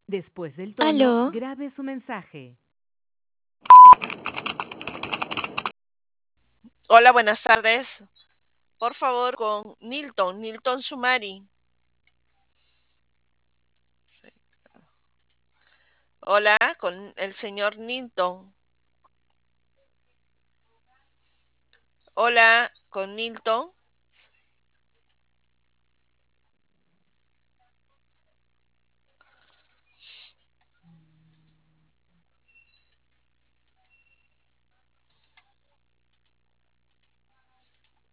Después del tono, Aló, grabe su mensaje. Hola, buenas tardes. Por favor, con Nilton Sumari. Hola, con el señor Nilton. Hola, con Nilton.